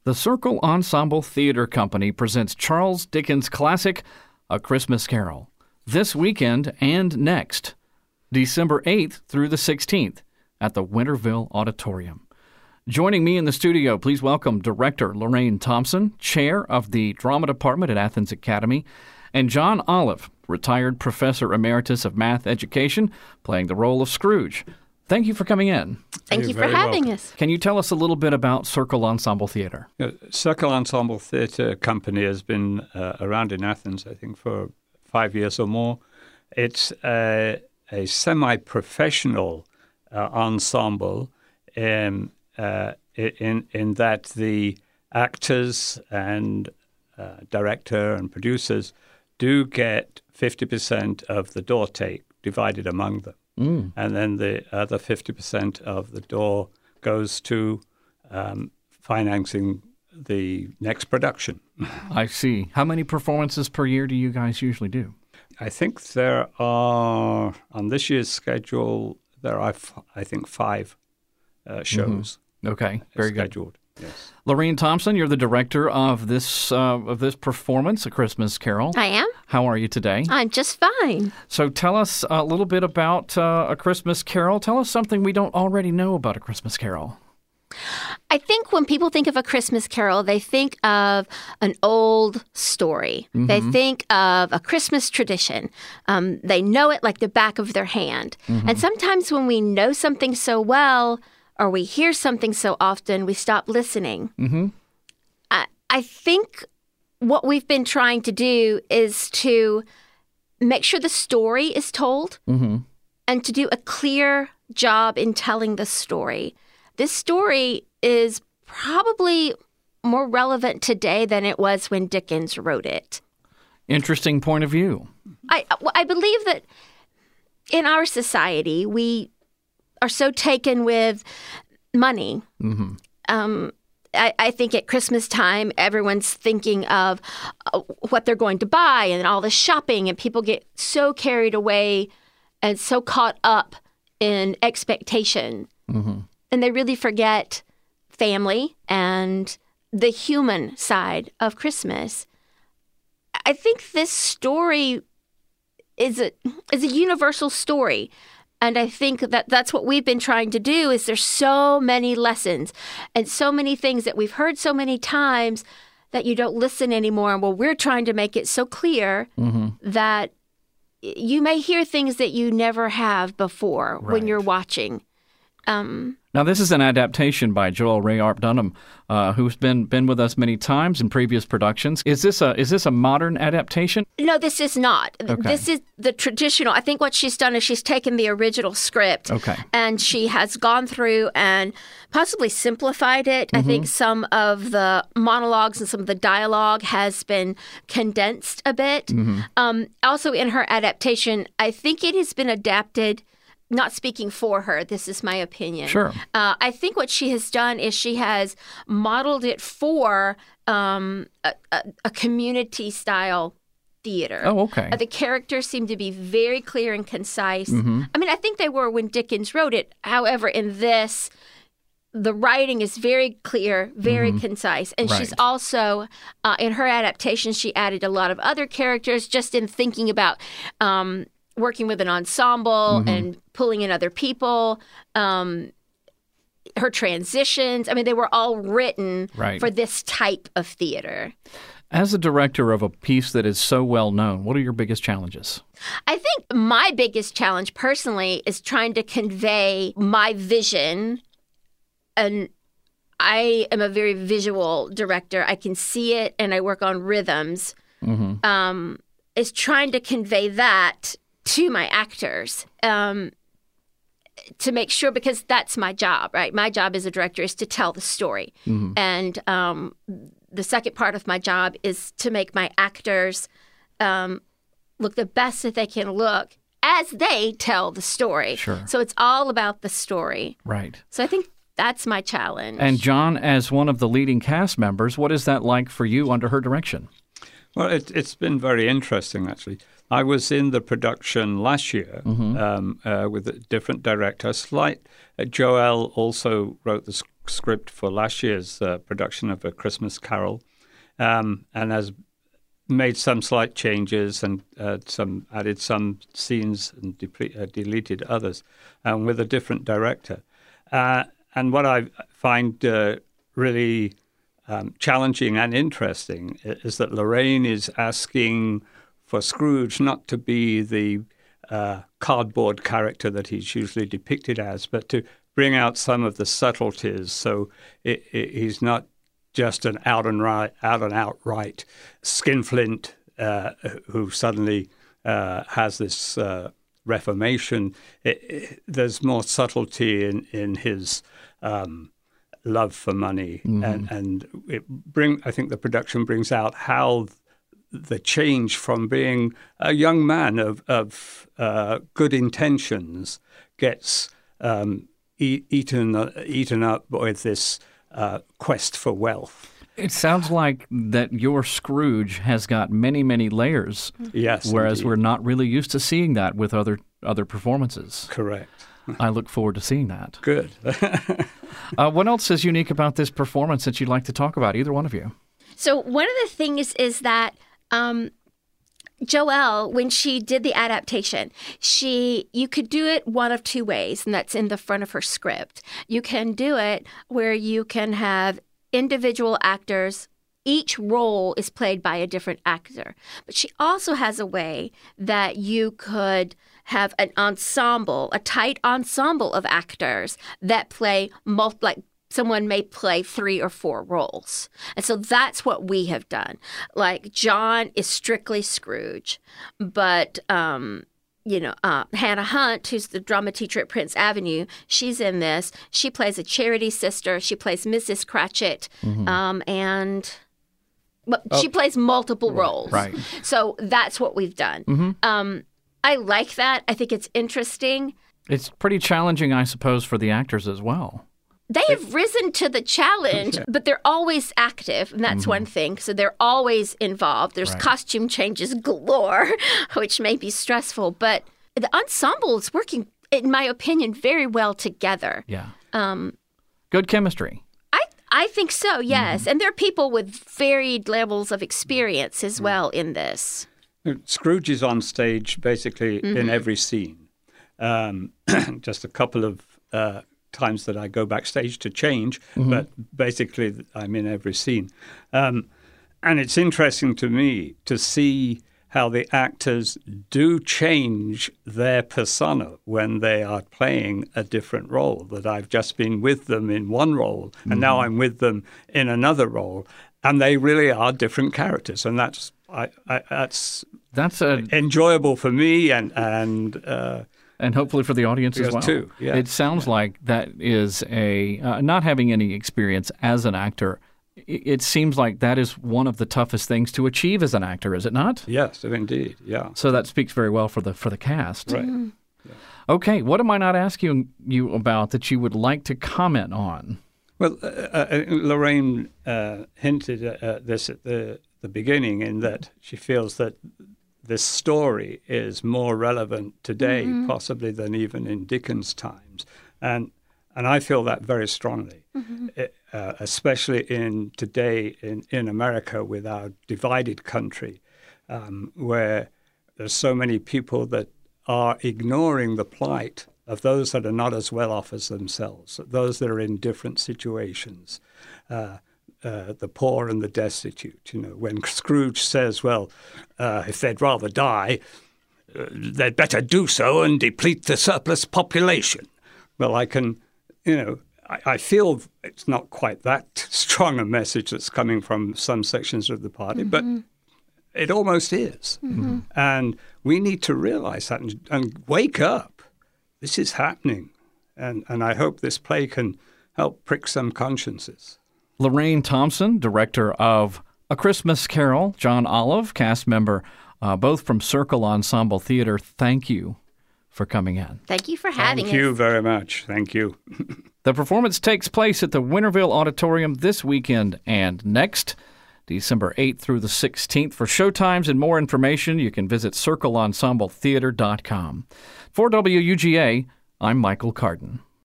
The Circle Ensemble Theater Company presents Charles Dickens' classic, A Christmas Carol, this weekend and next, December 8th through the 16th at the Winterville Auditorium. Joining me in the studio, please welcome Director Lorraine Thompson, Chair of the Drama Department at Athens Academy, and John Olive, retired Professor Emeritus of Math Education, playing the role of Scrooge. Thank you for coming in. Thank you for having us. Can you tell us a little bit about Circle Ensemble Theater? Circle Ensemble Theater Company has been around in Athens, I think, for 5 years or more. It's a semi-professional ensemble in that the actors and director and producers do get 50% of the door take divided among them. And then the other 50% of the door goes to financing the next production. I see. How many performances per year do you guys usually do? I think there are, on this year's schedule, there are, I think, 5 shows. Okay, very scheduled. good. Yes. Lorraine Thompson, you're the director of this performance, A Christmas Carol. I am. How are you today? I'm just fine. So tell us a little bit about A Christmas Carol. Tell us something we don't already know about A Christmas Carol. I think when people think of A Christmas Carol, they think of an old story. Mm-hmm. They think of a Christmas tradition. They know it like the back of their hand. Mm-hmm. And sometimes when we know something so well, or we hear something so often, we stop listening. Mm-hmm. I think what we've been trying to do is to make sure the story is told and to do a clear job in telling the story. This story is probably more relevant today than it was when Dickens wrote it. Interesting point of view. I believe that in our society, we are so taken with money. Mm-hmm. I think at Christmas time, everyone's thinking of what they're going to buy and all the shopping, and people get so carried away and so caught up in expectation. Mm-hmm. And they really forget family and the human side of Christmas. I think this story is a universal story. And I think that that's what we've been trying to do is there's so many lessons and so many things that we've heard so many times that you don't listen anymore. Well, we're trying to make it so clear that you may hear things that you never have before when you're watching. Now, this is an adaptation by Joel Ray Arp Dunham, who's been with us many times in previous productions. Is this a modern adaptation? No, this is not. Okay. This is the traditional. I think what she's done is she's taken the original script and she has gone through and possibly simplified it. I think some of the monologues and some of the dialogue has been condensed a bit. Also, in her adaptation, I think it has been adapted. Not speaking for her, this is my opinion. Sure. I think what she has done is she has modeled it for a community-style theater. Oh, okay. The characters seem to be very clear and concise. I mean, I think they were when Dickens wrote it. However, in this, the writing is very clear, very concise. And she's also, in her adaptation, she added a lot of other characters just in thinking about working with an ensemble and pulling in other people, her transitions. I mean, they were all written for this type of theater. As a director of a piece that is so well known, what are your biggest challenges? I think my biggest challenge personally is trying to convey my vision. And I am a very visual director. I can see it and I work on rhythms. Is trying to convey that to my actors to make sure, because that's my job, right? My job as a director is to tell the story. And the second part of my job is to make my actors look the best that they can look as they tell the story. Sure. So it's all about the story. Right. So I think that's my challenge. And John, as one of the leading cast members, what is that like for you under her direction? Well, it's been very interesting, actually. I was in the production last year with a different director. Joel also wrote the script for last year's production of A Christmas Carol, and has made some slight changes and added some scenes and deleted others, with a different director. And what I find really challenging and interesting is that Lorraine is asking for Scrooge not to be the cardboard character that he's usually depicted as, but to bring out some of the subtleties. So he's not just an out and outright skinflint who suddenly has this reformation. There's more subtlety in his love for money, and I think the production brings out how the change from being a young man of good intentions gets eaten up with this quest for wealth. It sounds like that your Scrooge has got many, many layers. Yes, whereas indeed. we're not really used to seeing that with other performances. Correct. I look forward to seeing that. Good. What else is unique about this performance that you'd like to talk about, either one of you? So one of the things is that Joelle, when she did the adaptation, you could do it one of two ways, and that's in the front of her script. You can do it where you can have individual actors. Each role is played by a different actor. But she also has a way that you could have an ensemble, a tight ensemble of actors that play like someone may play 3 or 4 roles. And so that's what we have done. Like John is strictly Scrooge, but Hannah Hunt, who's the drama teacher at Prince Avenue, she's in this. She plays a charity sister. She plays Mrs. Cratchit, she plays multiple roles. Right. So that's what we've done. I like that. I think it's interesting. It's pretty challenging, I suppose, for the actors as well. They have risen to the challenge, but they're always active, and that's one thing. So they're always involved. There's costume changes galore, which may be stressful, but the ensemble is working, in my opinion, very well together. Yeah. Good chemistry. I think so, yes. And there are people with varied levels of experience as well in this. Scrooge is on stage basically in every scene. Just a couple of times that I go backstage to change, but basically I'm in every scene. And it's interesting to me to see how the actors do change their persona when they are playing a different role, that I've just been with them in one role and now I'm with them in another role, and they really are different characters, and that's enjoyable for me and hopefully for the audience as well. Too. Yeah. It sounds like that is not having any experience as an actor. It seems like that is one of the toughest things to achieve as an actor, is it not? Yes, indeed. Yeah. So that speaks very well for the cast. Right. Yeah. Okay, what am I not asking you about that you would like to comment on? Well, Lorraine hinted at this at the beginning, in that she feels that this story is more relevant today, possibly than even in Dickens' times, and I feel that very strongly, especially in today in America with our divided country, where there's so many people that are ignoring the plight of those that are not as well off as themselves, those that are in different situations, the poor and the destitute. When Scrooge says, well, if they'd rather die, they'd better do so and deplete the surplus population. Well, I feel it's not quite that strong a message that's coming from some sections of the party, but it almost is. And we need to realize that and wake up. This is happening. And I hope this play can help prick some consciences. Lorraine Thompson, director of A Christmas Carol, John Olive, cast member, both from Circle Ensemble Theater, thank you for coming in. Thank you for having us. Thank you very much. Thank you. The performance takes place at the Winterville Auditorium this weekend and next, December 8th through the 16th. For showtimes and more information, you can visit CircleEnsembleTheater.com. For WUGA, I'm Michael Carden.